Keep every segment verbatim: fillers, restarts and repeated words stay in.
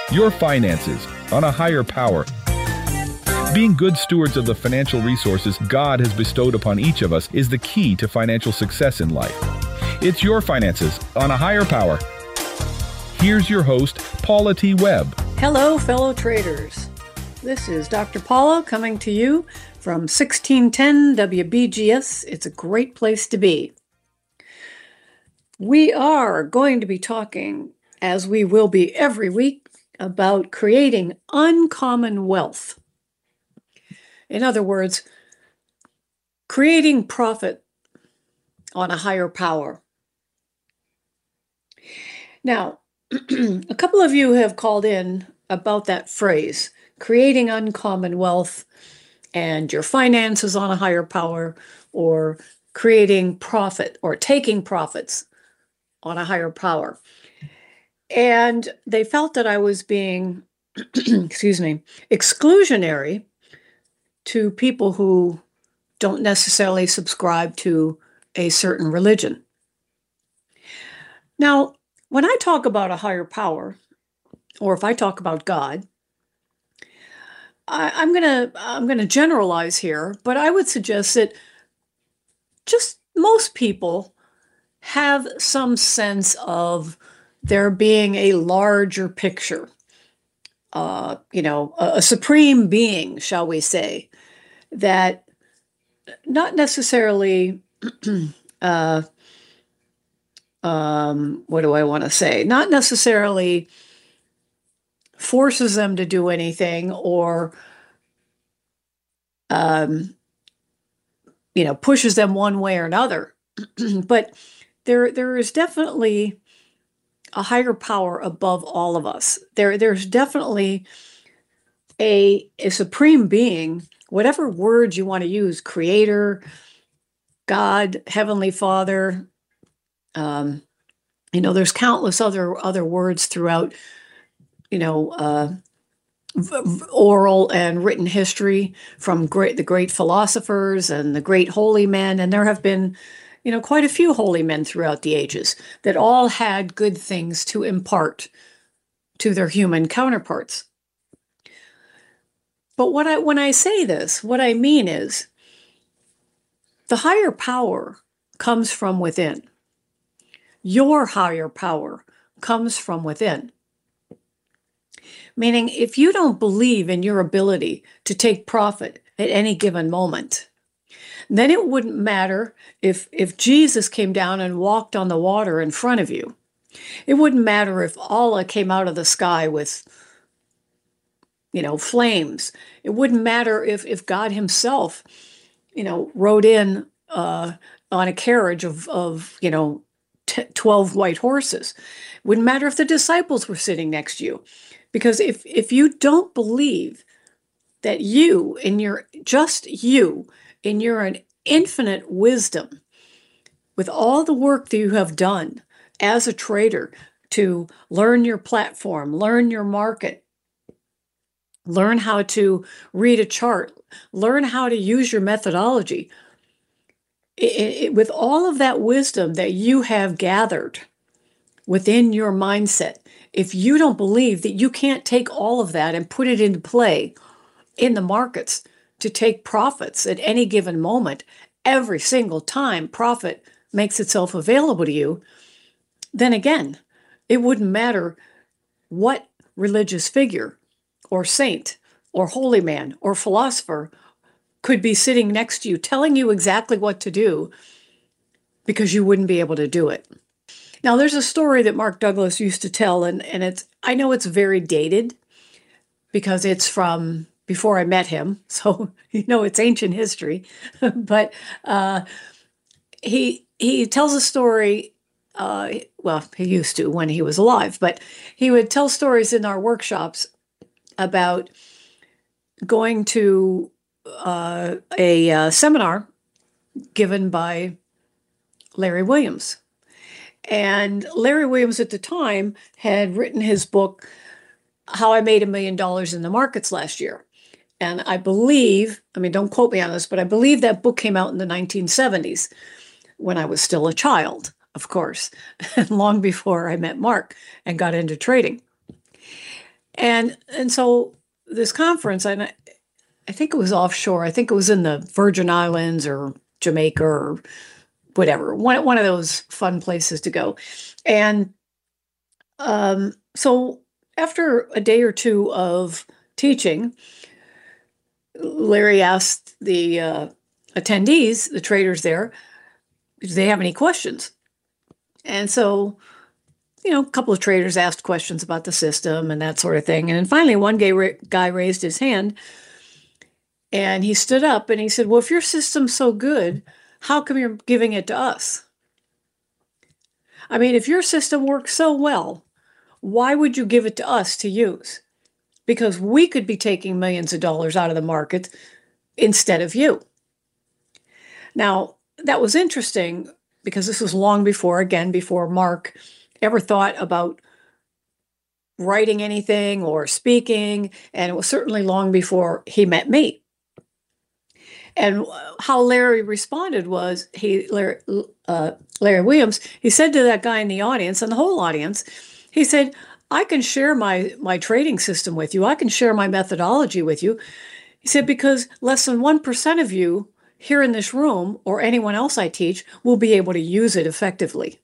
Your finances on a higher power. Being good stewards of the financial resources God has bestowed upon each of us is the key to financial success in life. It's your finances on a higher power. Here's your host, Paula T. Webb. Hello, fellow traders. This is Doctor Paula coming to you from sixteen ten W B G S. It's a great place to be. We are going to be talking, as we will be every week, about creating uncommon wealth. In other words, creating profit on a higher power. Now, a couple of you have called in about that phrase, creating uncommon wealth and your finances on a higher power, or creating profit or taking profits on a higher power. And they felt that I was being, excuse me, exclusionary to people who don't necessarily subscribe to a certain religion. Now, when I talk about a higher power, or if I talk about God, I, I'm gonna I'm gonna generalize here, but I would suggest that just most people have some sense of there being a larger picture, uh, you know, a, a supreme being, shall we say, that not necessarily, uh, um, what do I want to say? Not necessarily forces them to do anything or, um, you know, pushes them one way or another. But there, there is definitely a higher power above all of us. There, there's definitely a, a supreme being, whatever words you want to use, creator, God, Heavenly Father. Um, you know, there's countless other other words throughout, you know, uh, v- oral and written history from great the great philosophers and the great holy men, and there have been, you know, quite a few holy men throughout the ages that all had good things to impart to their human counterparts. But what I when I say this, what I mean is the higher power comes from within. Your higher power comes from within. Meaning, if you don't believe in your ability to take profit at any given moment, then it wouldn't matter if, if Jesus came down and walked on the water in front of you. It wouldn't matter if Allah came out of the sky with, you know, flames. It wouldn't matter if, if God himself, you know, rode in uh, on a carriage of, of you know, t- twelve white horses. It wouldn't matter if the disciples were sitting next to you. Because if, if you don't believe that you, in your, just you, in your an infinite wisdom, with all the work that you have done as a trader to learn your platform, learn your market, learn how to read a chart, learn how to use your methodology, it, it, with all of that wisdom that you have gathered within your mindset, if you don't believe that you can't take all of that and put it into play in the markets to take profits at any given moment, every single time profit makes itself available to you, then again, it wouldn't matter what religious figure or saint or holy man or philosopher could be sitting next to you telling you exactly what to do, because you wouldn't be able to do it. Now, there's a story that Mark Douglas used to tell, and, and it's I know it's very dated because it's from before I met him, so you know it's ancient history. But uh, he he tells a story. Uh, well, he used to when he was alive, but he would tell stories in our workshops about going to uh, a uh, seminar given by Larry Williams. And Larry Williams at the time had written his book, How I Made a Million Dollars in the Markets Last Year. And I believe, I mean, don't quote me on this, but I believe that book came out in the nineteen seventies when I was still a child, of course, and long before I met Mark and got into trading. And and so this conference, and I, I think it was offshore. I think it was in the Virgin Islands or Jamaica or whatever, one, one of those fun places to go. And um, so after a day or two of teaching, Larry asked the uh, attendees, the traders there, do they have any questions? And so, you know, a couple of traders asked questions about the system and that sort of thing. And then finally, one gay ra- guy raised his hand and he stood up and he said, well, if your system's so good, how come you're giving it to us? I mean, if your system works so well, why would you give it to us to use? Because we could be taking millions of dollars out of the market instead of you. Now, that was interesting because this was long before, again, before Mark ever thought about writing anything or speaking, and it was certainly long before he met me. And how Larry responded was, he, Larry, uh, Larry Williams, he said to that guy in the audience, and the whole audience, he said, I can share my, my trading system with you. I can share my methodology with you. He said, because less than one percent of you here in this room or anyone else I teach will be able to use it effectively.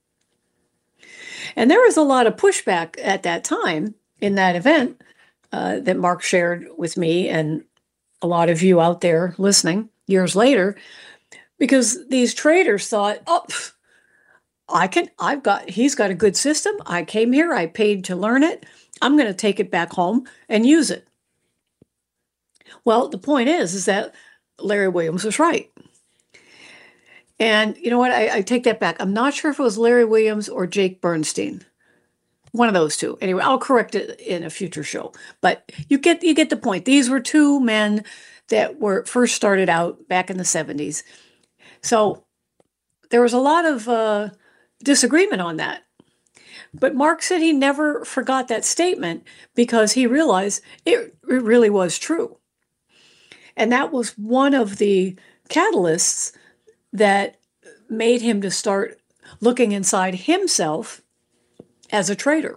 And there was a lot of pushback at that time in that event uh, that Mark shared with me and a lot of you out there listening years later, because these traders thought, oh, I can, I've got, he's got a good system. I came here, I paid to learn it. I'm going to take it back home and use it. Well, the point is, is that Larry Williams was right. And you know what? I, I take that back. I'm not sure if it was Larry Williams or Jake Bernstein. One of those two. Anyway, I'll correct it in a future show. But you get you get the point. These were two men that were first started out back in the seventies. So there was a lot of uh, disagreement on that. But Mark said he never forgot that statement because he realized it, it really was true. And that was one of the catalysts that made him to start looking inside himself as a trader.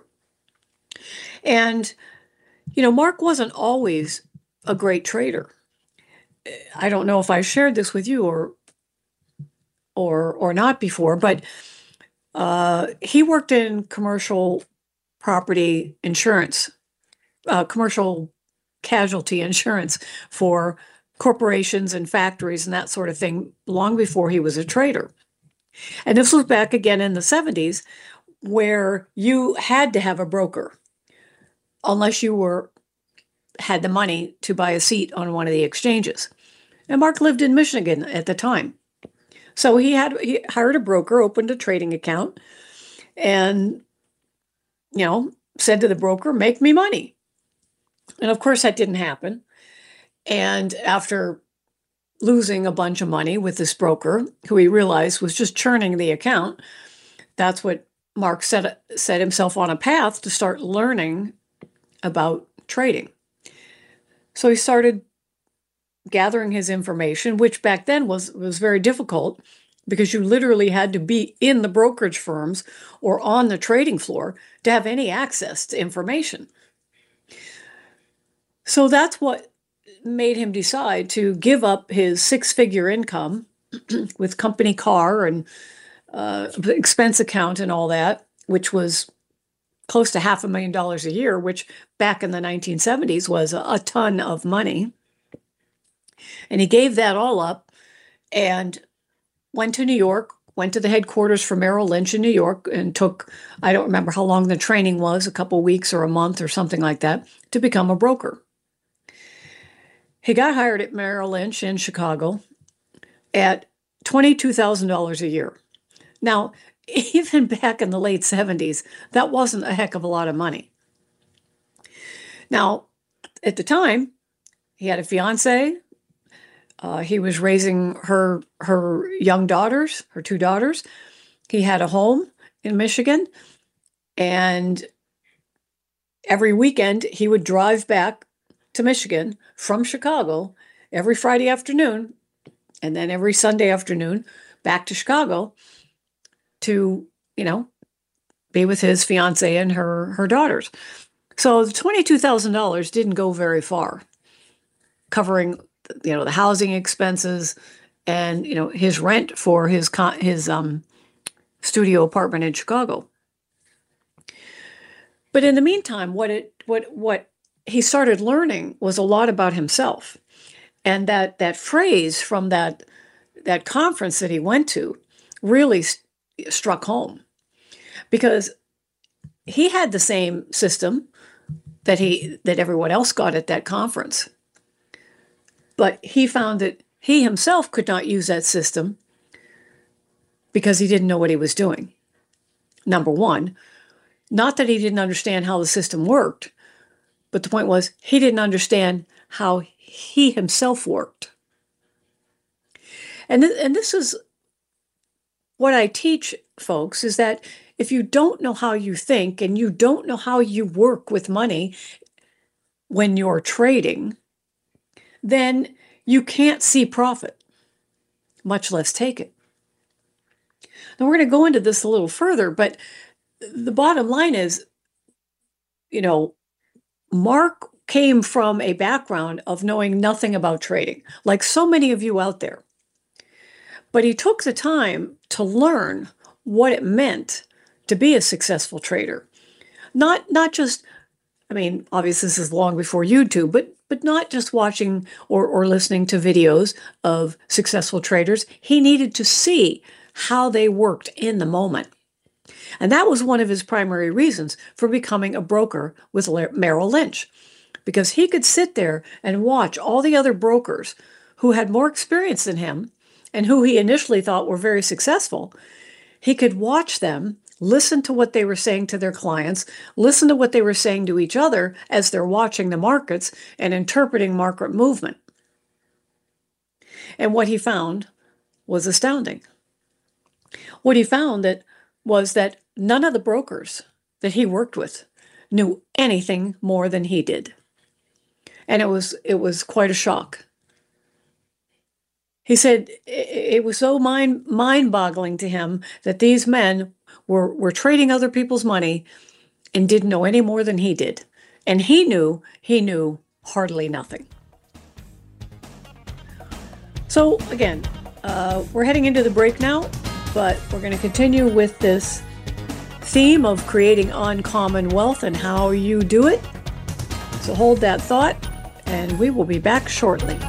And, you know, Mark wasn't always a great trader. I don't know if I shared this with you or or or not before, but uh, he worked in commercial property insurance, uh, commercial casualty insurance for corporations and factories and that sort of thing long before he was a trader. And this was back again in the seventies, where you had to have a broker unless you were had the money to buy a seat on one of the exchanges. And Mark lived in Michigan at the time. So he had he hired a broker, opened a trading account, and, you know, said to the broker, make me money. And of course that didn't happen. And after losing a bunch of money with this broker, who he realized was just churning the account, that's what Mark set, set himself on a path to start learning about trading. So he started gathering his information, which back then was, was very difficult because you literally had to be in the brokerage firms or on the trading floor to have any access to information. So that's what made him decide to give up his six-figure income with company car and uh, expense account and all that, which was close to half a million dollars a year, which back in the nineteen seventies was a, a ton of money. And he gave that all up and went to New York, went to the headquarters for Merrill Lynch in New York and took, I don't remember how long the training was, a couple weeks or a month or something like that, to become a broker. He got hired at Merrill Lynch in Chicago at twenty-two thousand dollars a year. Now, even back in the late seventies, that wasn't a heck of a lot of money. Now, at the time, he had a fiance. Uh, he was raising her her young daughters, her two daughters. He had a home in Michigan. And every weekend, he would drive back to Michigan from Chicago every Friday afternoon, and then every Sunday afternoon back to Chicago to, you know, be with his fiance and her her daughters. So the twenty-two thousand dollars didn't go very far, covering, you know, the housing expenses and, you know, his rent for his his um, studio apartment in Chicago. But in the meantime, what it what what he started learning was a lot about himself, and that that phrase from that that conference that he went to really st- struck home, because he had the same system that he that everyone else got at that conference, but he found that he himself could not use that system because he didn't know what he was doing. Number one, not that he didn't understand how the system worked, but the point was he didn't understand how he himself worked. And, th- and this is what I teach folks, is that if you don't know how you think and you don't know how you work with money when you're trading, then you can't see profit, much less take it. Now, we're going to go into this a little further, but the bottom line is, you know, Mark came from a background of knowing nothing about trading, like so many of you out there. But he took the time to learn what it meant to be a successful trader. Not, not just, I mean, obviously this is long before YouTube, but but not just watching or, or listening to videos of successful traders. He needed to see how they worked in the moment. And that was one of his primary reasons for becoming a broker with Merrill Lynch, because he could sit there and watch all the other brokers who had more experience than him and who he initially thought were very successful. He could watch them, listen to what they were saying to their clients, listen to what they were saying to each other as they're watching the markets and interpreting market movement. And what he found was astounding. What he found that was that none of the brokers that he worked with knew anything more than he did. And it was it was quite a shock. He said it was so mind mind-boggling to him that these men were, were trading other people's money and didn't know any more than he did. And he knew he knew hardly nothing. So again, uh, we're heading into the break now, but we're going to continue with this theme of creating uncommon wealth and how you do it. So hold that thought, and we will be back shortly.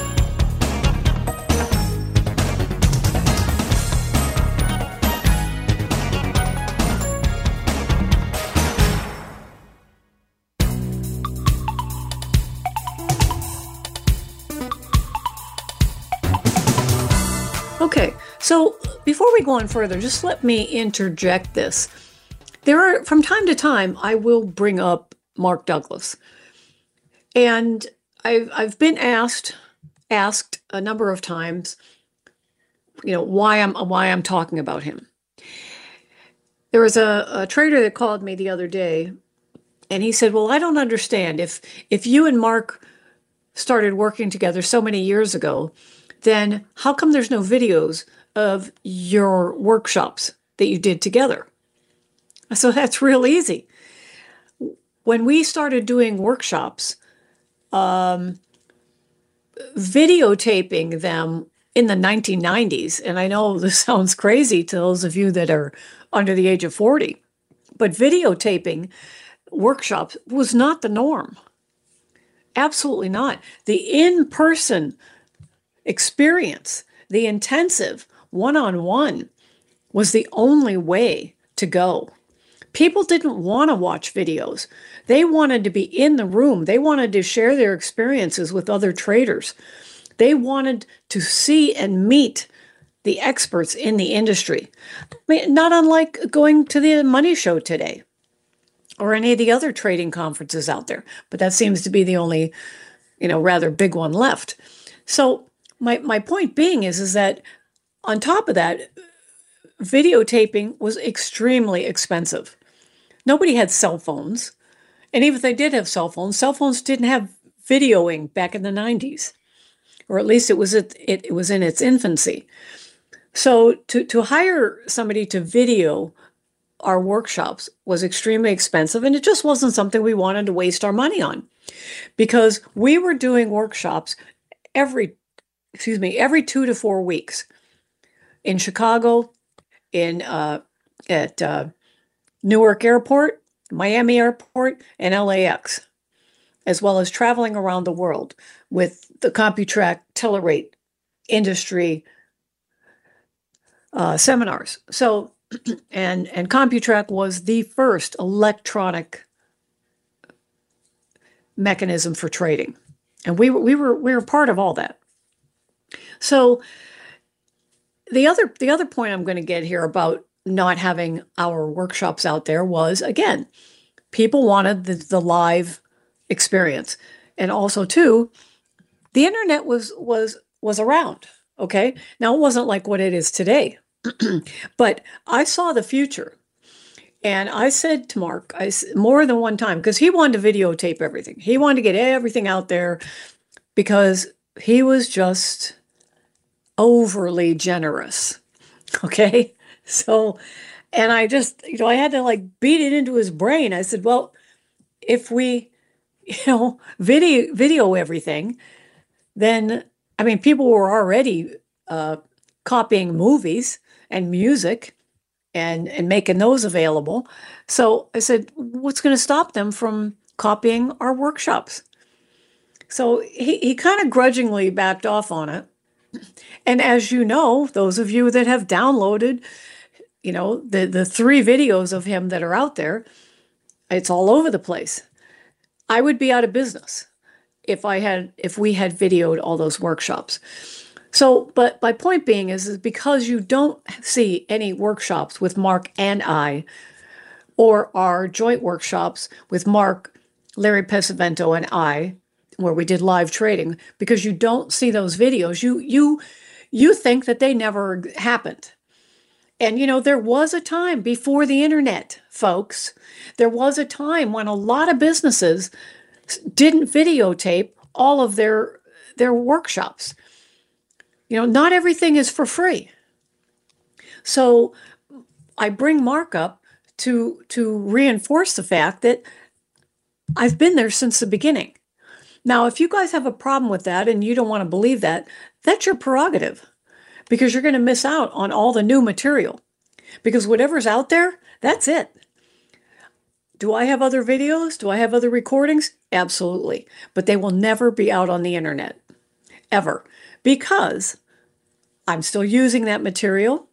Okay, so before we go on further, just let me interject this. There are, from time to time, I will bring up Mark Douglas. And I've, I've been asked, asked a number of times, you know, why I'm, why I'm talking about him. There was a, a trader that called me the other day, and he said, well, I don't understand. If, if you and Mark started working together so many years ago, then how come there's no videos of your workshops that you did together? So that's real easy. When we started doing workshops, um, videotaping them in the nineteen nineties, and I know this sounds crazy to those of you that are under the age of forty, but videotaping workshops was not the norm. Absolutely not. The in-person experience, the intensive one-on-one, was the only way to go. People didn't want to watch videos. They wanted to be in the room. They wanted to share their experiences with other traders. They wanted to see and meet the experts in the industry. I mean, not unlike going to the Money Show today or any of the other trading conferences out there. But that seems to be the only, you know, rather big one left. So My my point being is, is that on top of that, videotaping was extremely expensive. Nobody had cell phones. And even if they did have cell phones, cell phones didn't have videoing back in the nineties. Or at least it was it, it, it was in its infancy. So to, to hire somebody to video our workshops was extremely expensive, and it just wasn't something we wanted to waste our money on, because we were doing workshops every, excuse me, every two to four weeks in Chicago, in uh, at uh, Newark Airport, Miami Airport, and L A X, as well as traveling around the world with the CompuTrack Telerate industry uh, seminars. So, and and CompuTrack was the first electronic mechanism for trading, and we were we were we were part of all that. So, the other the other point I'm going to get here about not having our workshops out there was, again, people wanted the, the live experience, and also too, the internet was was was around. Okay, now it wasn't like what it is today, but I saw the future, and I said to Mark, I more than one time, because he wanted to videotape everything. He wanted to get everything out there because he was just overly generous. Okay, so, and I just, you know, I had to like beat it into his brain. I said, well, if we, you know, video video everything, then, I mean, people were already uh, copying movies and music and, and making those available. So I said, what's going to stop them from copying our workshops? So he, he kind of grudgingly backed off on it. And as you know, those of you that have downloaded, you know, the, the three videos of him that are out there, it's all over the place. I would be out of business if I had, if we had videoed all those workshops. So, but my point being is, is because you don't see any workshops with Mark and I, or our joint workshops with Mark, Larry Pesavento, and I, where we did live trading, because you don't see those videos, you you you think that they never happened. And you know, there was a time before the internet, folks. There was a time when a lot of businesses didn't videotape all of their their workshops. You know, not everything is for free. So I bring Mark up to to reinforce the fact that I've been there since the beginning. Now, if you guys have a problem with that and you don't want to believe that, that's your prerogative, because you're going to miss out on all the new material, because whatever's out there, that's it. Do I have other videos? Do I have other recordings? Absolutely. But they will never be out on the internet, ever, because I'm still using that material,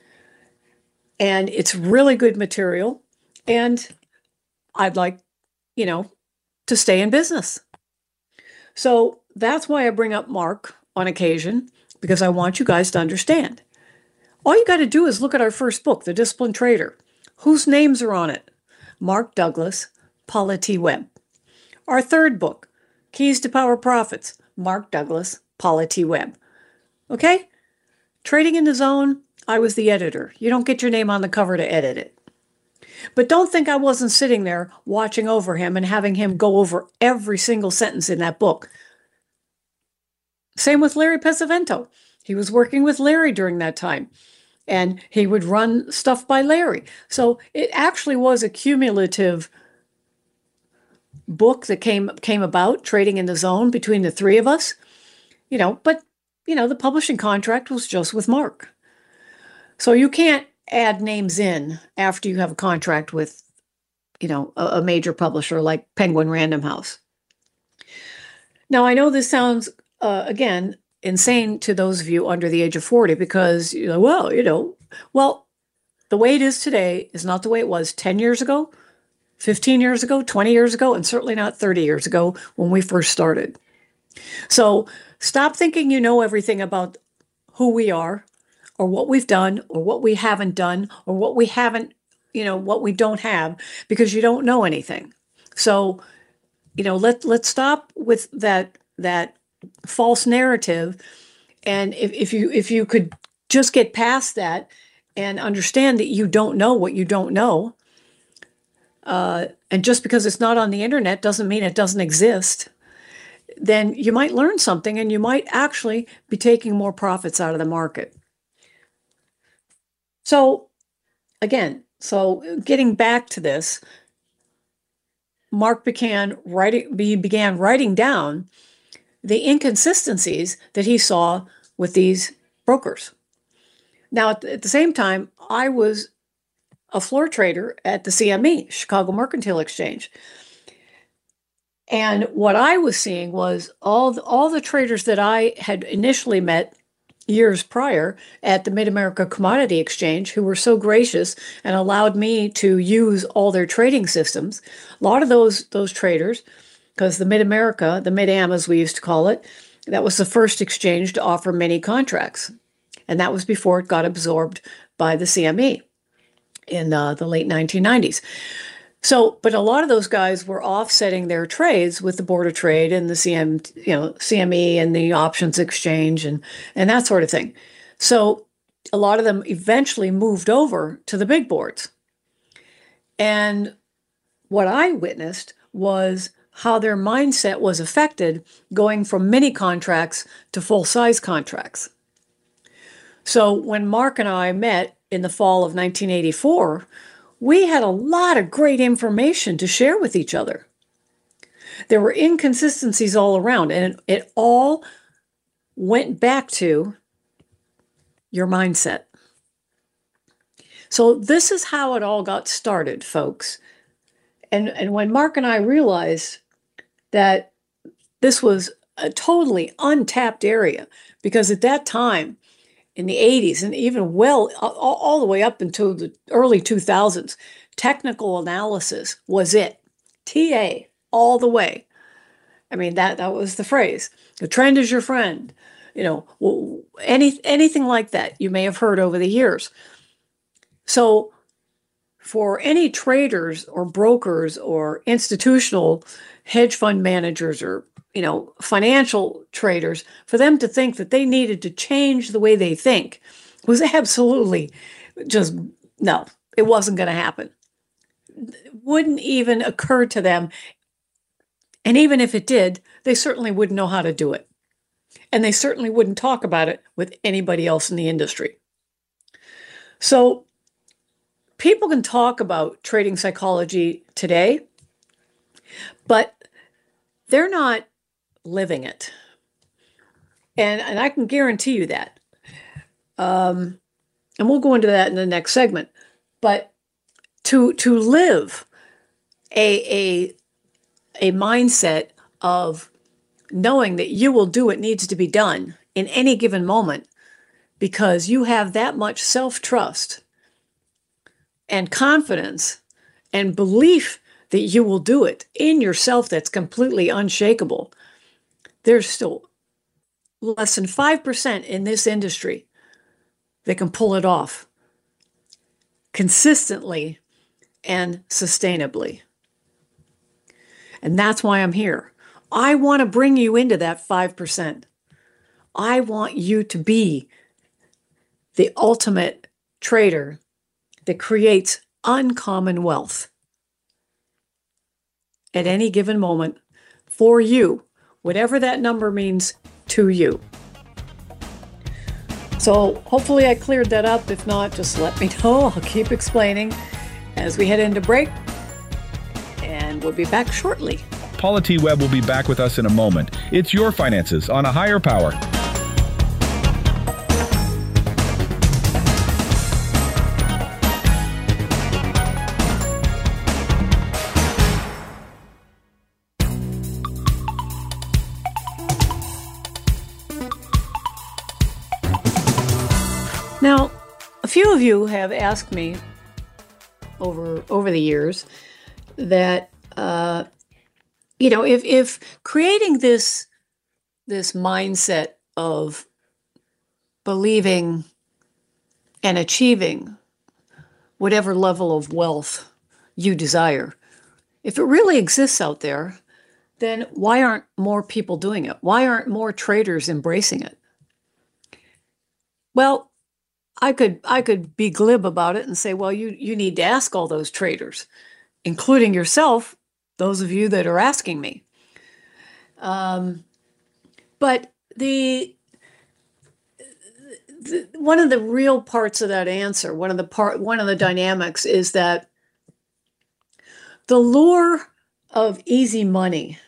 and it's really good material, and I'd like, you know, to stay in business. So that's why I bring up Mark on occasion, because I want you guys to understand. All you got to do is look at our first book, The Disciplined Trader. Whose names are on it? Mark Douglas, Paula T. Webb. Our third book, Keys to Power Profits, Mark Douglas, Paula T. Webb. Okay? Trading in the Zone, I was the editor. You don't get your name on the cover to edit it. But don't think I wasn't sitting there watching over him and having him go over every single sentence in that book. Same with Larry Pesavento. He was working with Larry during that time, and he would run stuff by Larry. So it actually was a cumulative book that came came about, Trading in the Zone, between the three of us. You know, but, you know, the publishing contract was just with Mark. So you can't add names in after you have a contract with, you know, a, a major publisher like Penguin Random House. Now, I know this sounds, uh, again, insane to those of you under the age of forty, because, you know, well, you know, well, the way it is today is not the way it was ten years ago, fifteen years ago, twenty years ago, and certainly not thirty years ago when we first started. So stop thinking you know everything about who we are, or what we've done, or what we haven't done, or what we haven't, you know, what we don't have, because you don't know anything. So, you know, let, let's stop with that, that false narrative. And if, if you, if you could just get past that and understand that you don't know what you don't know, uh, and just because it's not on the internet doesn't mean it doesn't exist, then you might learn something, and you might actually be taking more profits out of the market. So again, So getting back to this, Mark began writing, he began writing down the inconsistencies that he saw with these brokers. Now, at the, at the same time, I was a floor trader at the C M E, Chicago Mercantile Exchange. And what I was seeing was all the, all the traders that I had initially met years prior at the Mid-America Commodity Exchange, who were so gracious and allowed me to use all their trading systems. A lot of those those traders, because the Mid-America, the Mid-Am as we used to call it, that was the first exchange to offer mini contracts. And that was before it got absorbed by the C M E in uh, the late nineteen nineties. So, but a lot of those guys were offsetting their trades with the Board of Trade and the C M, you know, C M E and the options exchange and and that sort of thing. So, a lot of them eventually moved over to the big boards. And what I witnessed was how their mindset was affected going from mini contracts to full-size contracts. So, when Mark and I met in the fall of nineteen eighty-four, we had a lot of great information to share with each other. There were inconsistencies all around, and it all went back to your mindset. So this is how it all got started, folks. And, and when Mark and I realized that this was a totally untapped area, because at that time, in the eighties and even well all, all the way up until the early two thousands, technical analysis was it. T A all the way. I mean, that that was the phrase. The trend is your friend. You know, any anything like that you may have heard over the years. So for any traders or brokers or institutional hedge fund managers or you know, financial traders, for them to think that they needed to change the way they think was absolutely just, no, it wasn't going to happen. It wouldn't even occur to them. And even if it did, they certainly wouldn't know how to do it. And they certainly wouldn't talk about it with anybody else in the industry. So people can talk about trading psychology today, but they're not living it. And, and I can guarantee you that. Um, and we'll go into that in the next segment. But to, to live a, a, a mindset of knowing that you will do what needs to be done in any given moment because you have that much self-trust and confidence and belief that you will do it in yourself that's completely unshakable. There's still less than five percent in this industry that can pull it off consistently and sustainably. And that's why I'm here. I want to bring you into that five percent. I want you to be the ultimate trader that creates uncommon wealth at any given moment for you, whatever that number means to you. So hopefully I cleared that up. If not, just let me know. I'll keep explaining as we head into break, and we'll be back shortly. Paula T. Webb will be back with us in a moment. It's Your Finances on A Higher Power. Now, a few of you have asked me over over the years that uh, you know, if if creating this this mindset of believing and achieving whatever level of wealth you desire, if it really exists out there, then why aren't more people doing it? Why aren't more traders embracing it? Well, I could I could be glib about it and say, well, you you need to ask all those traders, including yourself, those of you that are asking me. Um, but the th- one of the real parts of that answer, one of the part, one of the dynamics is that the lure of easy money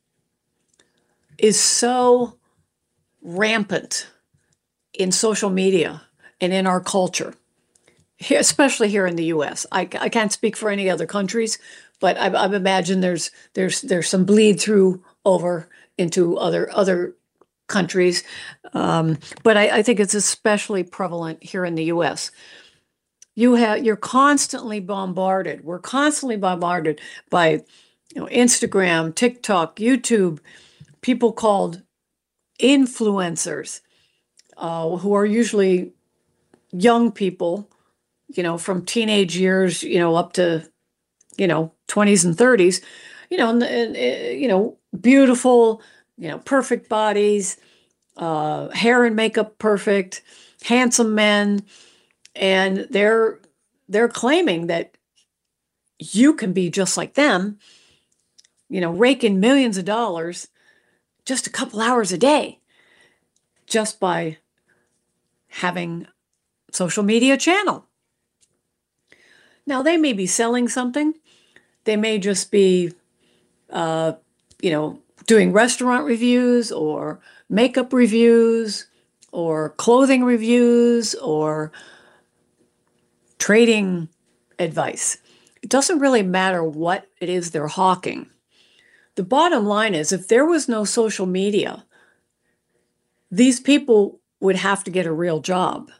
is so rampant in social media and in our culture, here, especially here in the U S. I, I can't speak for any other countries, but I, I imagine there's there's there's some bleed through over into other other countries, um, but I, I think it's especially prevalent here in the U S. You have you're constantly bombarded. We're constantly bombarded by, you know, Instagram, TikTok, YouTube, people called influencers, uh, who are usually young people, you know, from teenage years, you know, up to, you know, twenties and thirties, you know, and, and uh, you know, beautiful, you know, perfect bodies, uh, hair and makeup perfect, handsome men, and they're they're claiming that you can be just like them, you know, rake in millions of dollars just a couple hours a day, just by having social media channel. Now, they may be selling something. They may just be, uh, you know, doing restaurant reviews or makeup reviews or clothing reviews or trading advice. It doesn't really matter what it is they're hawking. The bottom line is, if there was no social media, these people would have to get a real job.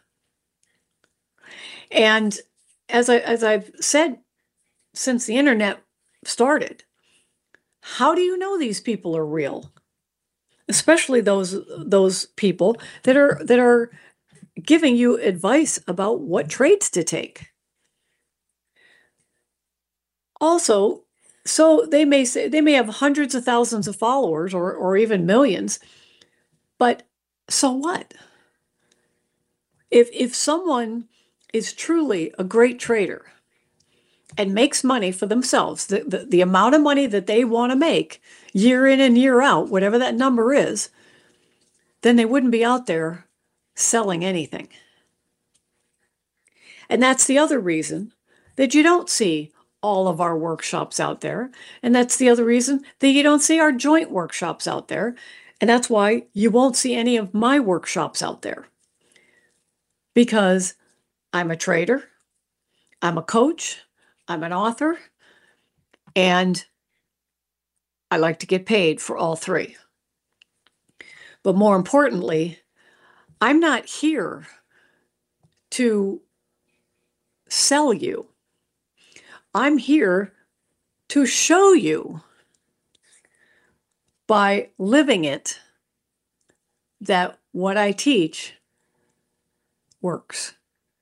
And as I as I've said since the internet started, how do you know these people are real? Especially those those people that are that are giving you advice about what trades to take. Also, so they may say they may have hundreds of thousands of followers or or even millions, but so what? If if someone is truly a great trader and makes money for themselves, the, the, the amount of money that they want to make year in and year out, whatever that number is, then they wouldn't be out there selling anything. And that's the other reason that you don't see all of our workshops out there. And that's the other reason that you don't see our joint workshops out there. And that's why you won't see any of my workshops out there. Because I'm a trader, I'm a coach, I'm an author, and I like to get paid for all three. But more importantly, I'm not here to sell you. I'm here to show you by living it that what I teach works.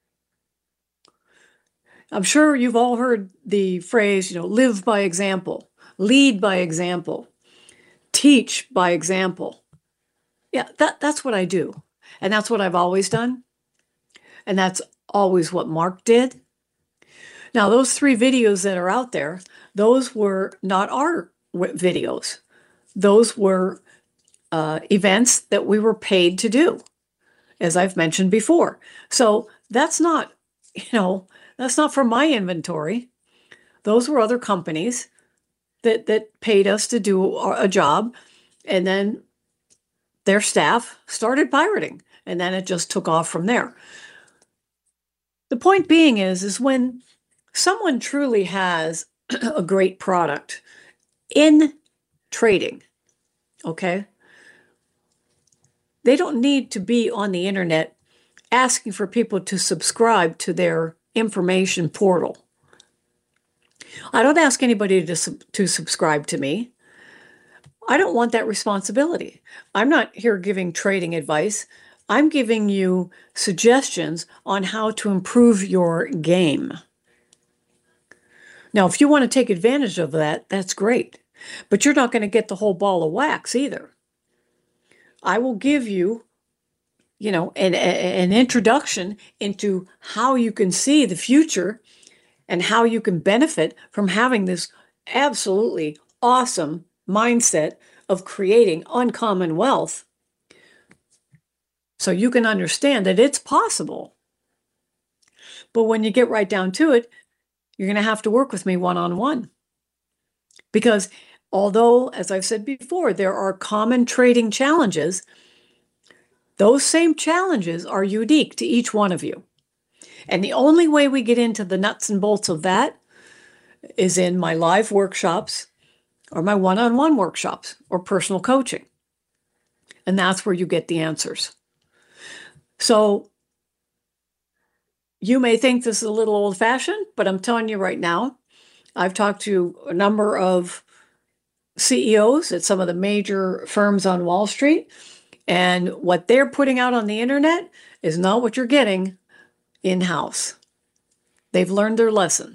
I'm sure you've all heard the phrase, you know, live by example, lead by example, teach by example. Yeah, that, that's what I do. And that's what I've always done. And that's always what Mark did. Now, those three videos that are out there, those were not our videos. Those were uh, events that we were paid to do, as I've mentioned before. So that's not, you know, that's not from my inventory. Those were other companies that, that paid us to do a job, and then their staff started pirating, and then it just took off from there. The point being is, is when someone truly has a great product in trading, okay, they don't need to be on the internet asking for people to subscribe to their information portal. I don't ask anybody to, sub- to subscribe to me. I don't want that responsibility. I'm not here giving trading advice. I'm giving you suggestions on how to improve your game. Now, if you want to take advantage of that, that's great. But you're not going to get the whole ball of wax either. I will give you, you know, an, an introduction into how you can see the future and how you can benefit from having this absolutely awesome mindset of creating uncommon wealth. So you can understand that it's possible. But when you get right down to it, you're going to have to work with me one-on-one. Because although, as I've said before, there are common trading challenges, those same challenges are unique to each one of you. And the only way we get into the nuts and bolts of that is in my live workshops or my one-on-one workshops or personal coaching. And that's where you get the answers. So you may think this is a little old-fashioned, but I'm telling you right now, I've talked to a number of C E Os at some of the major firms on Wall Street, and what they're putting out on the internet is not what you're getting in-house. They've learned their lesson.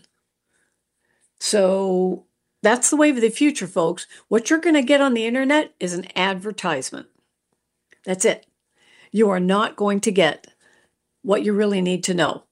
So that's the wave of the future, folks. What you're going to get on the internet is an advertisement. That's it. You are not going to get what you really need to know.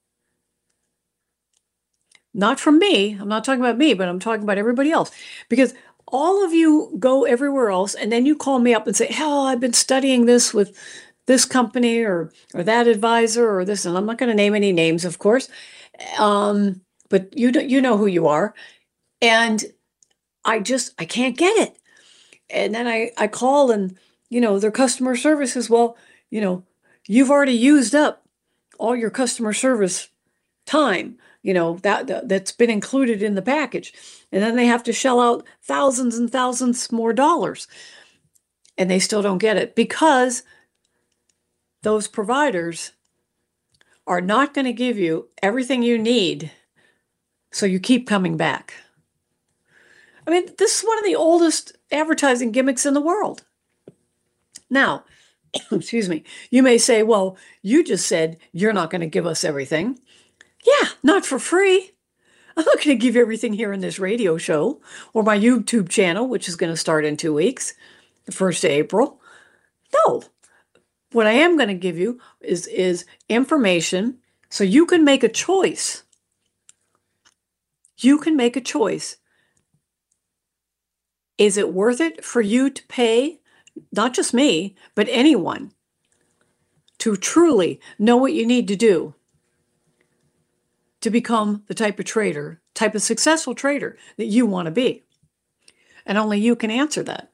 Not from me. I'm not talking about me, but I'm talking about everybody else. Because all of you go everywhere else, and then you call me up and say, "Hell, I've been studying this with this company or or that advisor or this," and I'm not going to name any names, of course, um, but you you know who you are, and I just I can't get it. And then I I call, and you know their customer service is, well, you know, you've already used up all your customer service time. You know, that, that that's been included in the package. And then they have to shell out thousands and thousands more dollars. And they still don't get it because those providers are not going to give you everything you need. So you keep coming back. I mean, this is one of the oldest advertising gimmicks in the world. Now, excuse me, you may say, well, you just said you're not going to give us everything. Yeah, not for free. I'm not going to give you everything here in this radio show or my YouTube channel, which is going to start in two weeks, the first of April. No. What I am going to give you is, is information so you can make a choice. You can make a choice. Is it worth it for you to pay, not just me, but anyone, to truly know what you need to do to become the type of trader, type of successful trader that you want to be? And only you can answer that.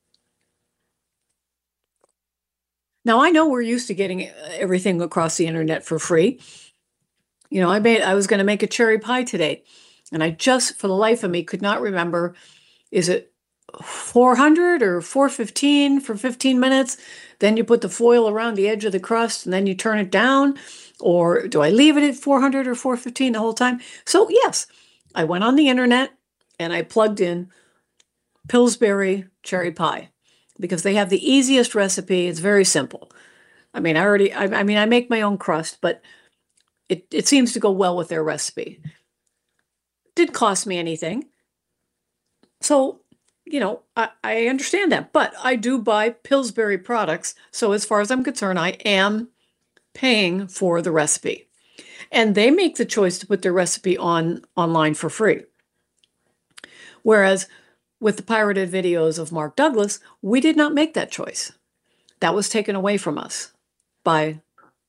Now, I know we're used to getting everything across the internet for free. You know, I made, I was going to make a cherry pie today, and I just, for the life of me, could not remember, is it four hundred or four fifteen for fifteen minutes? Then you put the foil around the edge of the crust, and then you turn it down. Or do I leave it at four hundred or four fifteen the whole time? So yes, I went on the internet and I plugged in Pillsbury cherry pie because they have the easiest recipe. It's very simple. I mean, I already, I, I mean, I make my own crust, but it, it seems to go well with their recipe. It didn't cost me anything. So, you know, I, I understand that, but I do buy Pillsbury products. So as far as I'm concerned, I am paying for the recipe, and they make the choice to put their recipe on online for free. Whereas with the pirated videos of Mark Douglas, we did not make that choice. That was taken away from us by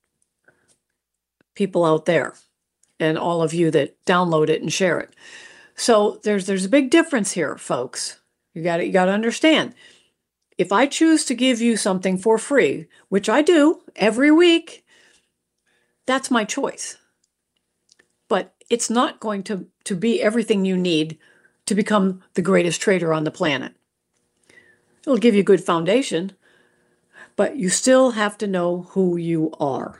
people out there and all of you that download it and share it. So there's there's a big difference here, folks. You got you got to understand. If I choose to give you something for free, which I do every week, that's my choice. But it's not going to, to be everything you need to become the greatest trader on the planet. It'll give you a good foundation, but you still have to know who you are.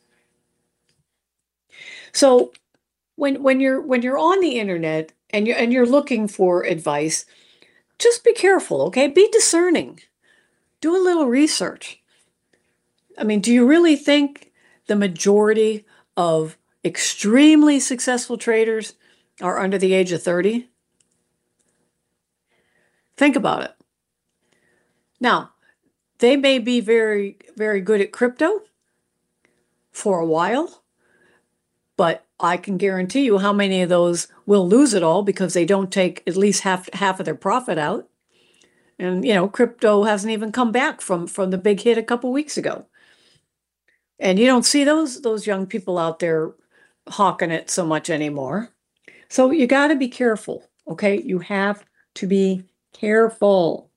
So when when you're when you're on the internet and you're and you're looking for advice, just be careful, okay? Be discerning. Do a little research. I mean, do you really think the majority of extremely successful traders are under the age of thirty? Think about it. Now, they may be very, very good at crypto for a while, but I can guarantee you how many of those will lose it all because they don't take at least half half of their profit out. And, you know, crypto hasn't even come back from, from the big hit a couple weeks ago. And you don't see those those young people out there hawking it so much anymore. So you got to be careful, okay? You have to be careful.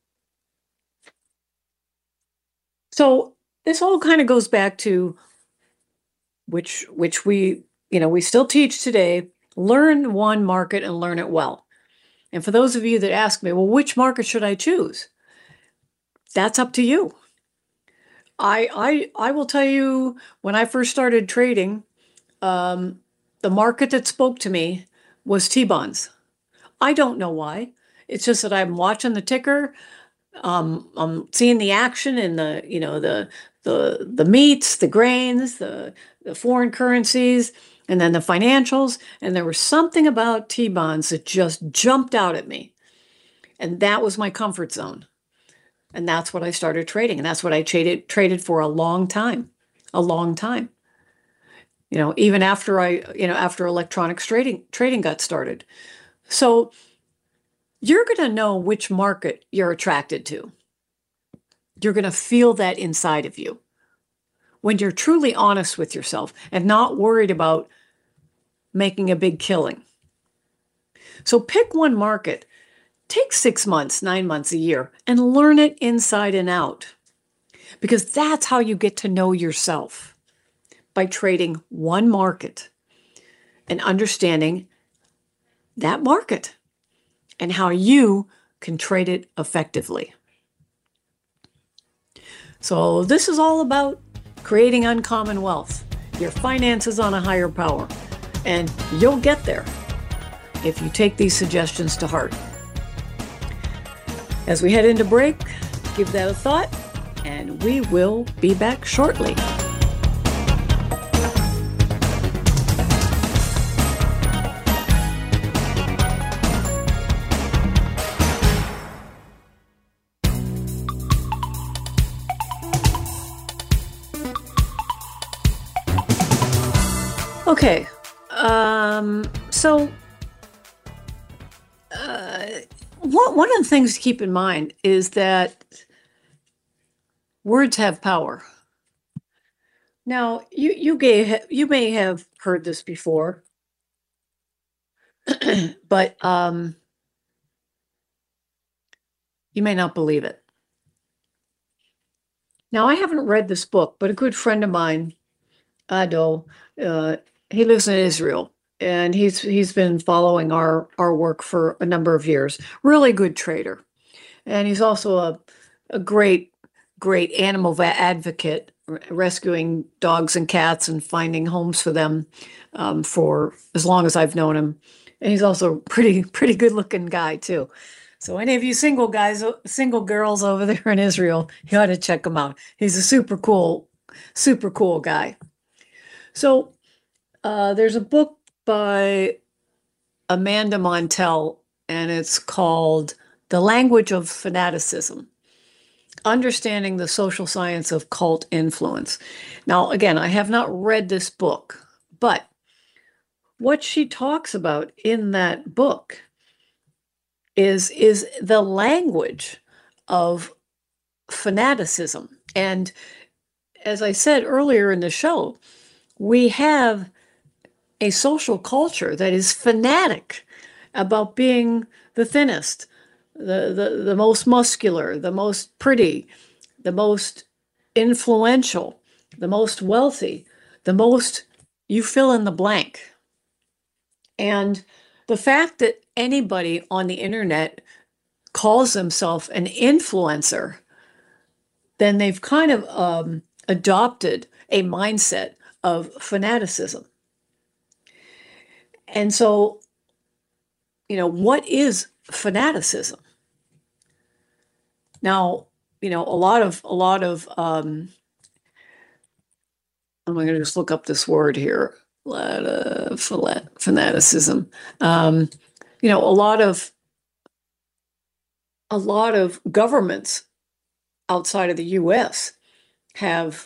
So this all kind of goes back to which which we, you know, we still teach today, learn one market and learn it well. And for those of you that ask me, well, which market should I choose? That's up to you. I I I will tell you, when I first started trading, um, the market that spoke to me was T-bonds. I don't know why. It's just that I'm watching the ticker. Um, I'm seeing the action in the, you know, the the the meats, the grains, the the foreign currencies, and then the financials. And there was something about T-bonds that just jumped out at me. And that was my comfort zone. And that's what I started trading. And that's what I traded traded for a long time. A long time. You know, even after I, you know, after electronics trading trading got started. So you're going to know which market you're attracted to. You're going to feel that inside of you when you're truly honest with yourself and not worried about making a big killing. So pick one market, take six months, nine months, a year, and learn it inside and out. Because that's how you get to know yourself, by trading one market and understanding that market and how you can trade it effectively. So this is all about creating uncommon wealth, your finances on a higher power, and you'll get there if you take these suggestions to heart. As we head into break, give that a thought, and we will be back shortly. Okay, um, so uh, one, one of the things to keep in mind is that words have power. Now, you you gave you may have heard this before, but um, you may not believe it. Now, I haven't read this book, but a good friend of mine, Ado, uh, he lives in Israel, and he's he's been following our our work for a number of years. Really good trader, and he's also a a great great animal va- advocate, r- rescuing dogs and cats and finding homes for them um, for as long as I've known him. And he's also a pretty pretty good looking guy too. So any of you single guys, o- single girls over there in Israel, you ought to check him out. He's a super cool, super cool guy. So uh, there's a book by Amanda Montell, and it's called The Language of Fanaticism: Understanding the Social Science of Cult Influence. Now, again, I have not read this book, but what she talks about in that book is, is the language of fanaticism. And as I said earlier in the show, we have a social culture that is fanatic about being the thinnest, the, the, the most muscular, the most pretty, the most influential, the most wealthy, the most, you fill in the blank. And the fact that anybody on the internet calls themselves an influencer, then they've kind of um, adopted a mindset of fanaticism. And so, you know, what is fanaticism? Now, you know, a lot of, a lot of, um, I'm going to just look up this word here, uh, fanaticism. Um, you know, a lot of, a lot of governments outside of the U S have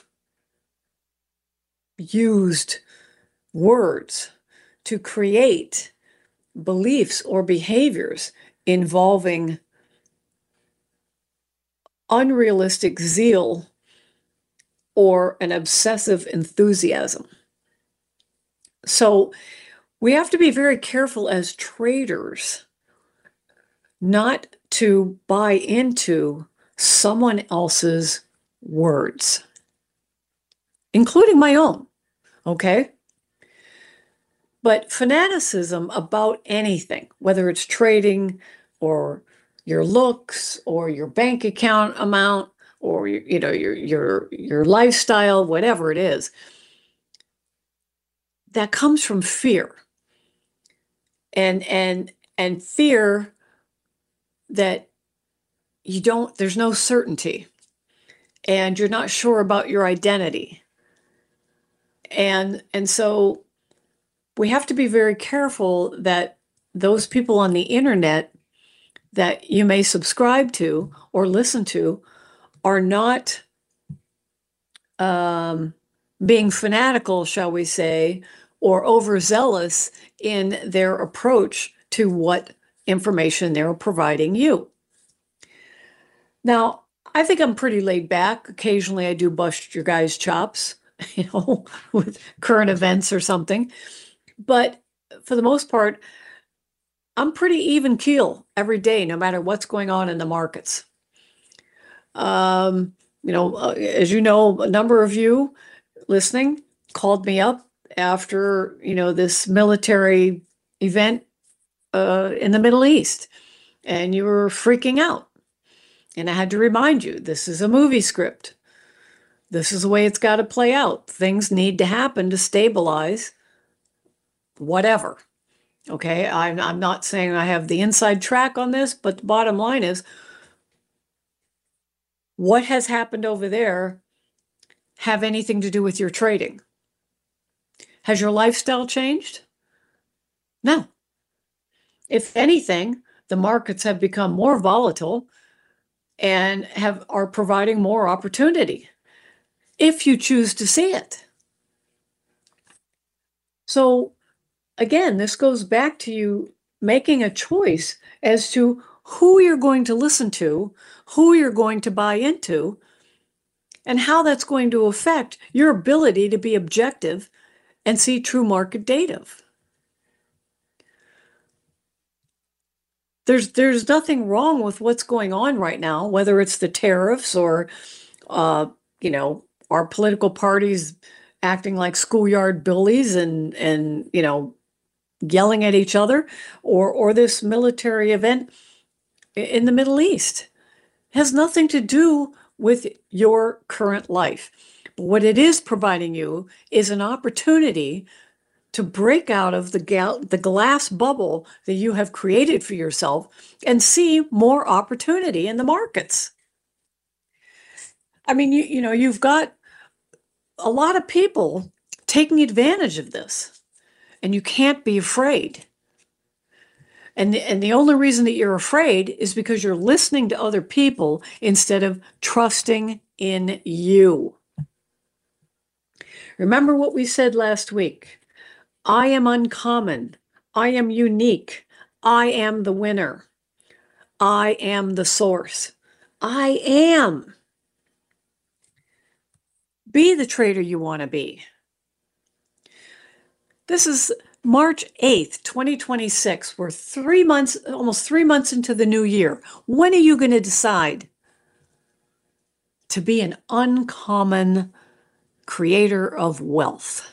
used words to create beliefs or behaviors involving unrealistic zeal or an obsessive enthusiasm. So we have to be very careful as traders not to buy into someone else's words, including my own, okay? But fanaticism about anything, whether it's trading or your looks or your bank account amount or your, you know, your your your lifestyle, whatever it is, that comes from fear. And and and fear that you don't, there's no certainty, and you're not sure about your identity. And and so we have to be very careful that those people on the internet that you may subscribe to or listen to are not um, being fanatical, shall we say, or overzealous in their approach to what information they're providing you. Now, I think I'm pretty laid back. Occasionally I do bust your guys' chops, you know, with current events or something. But for the most part, I'm pretty even keel every day, no matter what's going on in the markets. Um, you know, uh, as you know, a number of you listening called me up after, you know, this military event uh, in the Middle East, and you were freaking out. And I had to remind you, this is a movie script. This is the way it's got to play out. Things need to happen to stabilize whatever. Okay, I'm, I'm not saying I have the inside track on this, but the bottom line is, what has happened over there have anything to do with your trading? Has your lifestyle changed? No. If anything, the markets have become more volatile and have are providing more opportunity if you choose to see it. So again, this goes back to you making a choice as to who you're going to listen to, who you're going to buy into, and how that's going to affect your ability to be objective and see true market data. There's there's nothing wrong with what's going on right now, whether it's the tariffs or, uh, you know, our political parties acting like schoolyard bullies and and you know, yelling at each other, or or this military event in the Middle East. It has nothing to do with your current life. But what it is providing you is an opportunity to break out of the gal- the glass bubble that you have created for yourself and see more opportunity in the markets. I mean, you, you know, you've got a lot of people taking advantage of this, and you can't be afraid. And the, and the only reason that you're afraid is because you're listening to other people instead of trusting in you. Remember what we said last week. I am uncommon. I am unique. I am the winner. I am the source. I am. Be the trader you want to be. This is March eighth, twenty twenty-six. We're three months, almost three months into the new year. When are you going to decide to be an uncommon creator of wealth?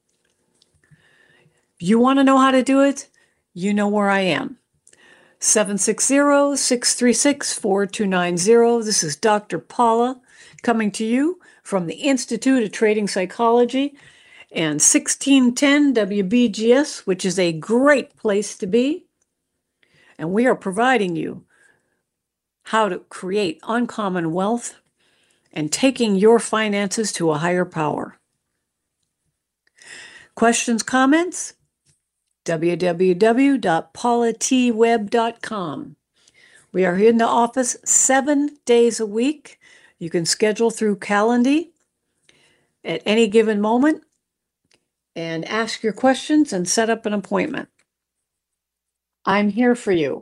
You want to know how to do it? You know where I am. seven six zero, six three six, four two nine zero. This is Doctor Paula coming to you from the Institute of Trading Psychology and sixteen ten W B G S, which is a great place to be. And we are providing you how to create uncommon wealth and taking your finances to a higher power. Questions, comments? w w w dot paula t web dot com. We are here in the office seven days a week. You can schedule through Calendly at any given moment and ask your questions and set up an appointment. I'm here for you.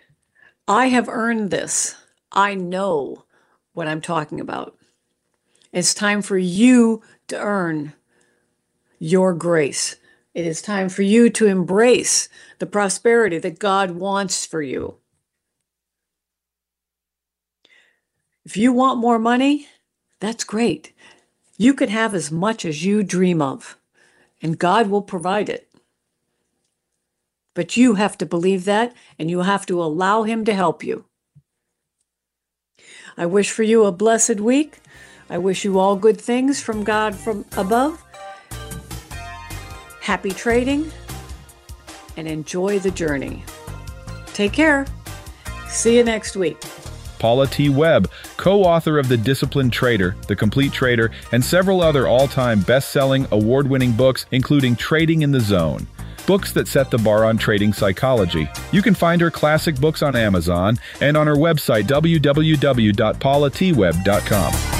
I have earned this. I know what I'm talking about. It's time for you to earn your grace. It is time for you to embrace the prosperity that God wants for you. If you want more money, that's great. You can have as much as you dream of, and God will provide it. But you have to believe that, and you have to allow Him to help you. I wish for you a blessed week. I wish you all good things from God from above. Happy trading, and enjoy the journey. Take care. See you next week. Paula T. Webb, co-author of The Disciplined Trader, The Complete Trader, and several other all-time best-selling, award-winning books, including Trading in the Zone, books that set the bar on trading psychology. You can find her classic books on Amazon and on her website, w w w dot paula t webb dot com.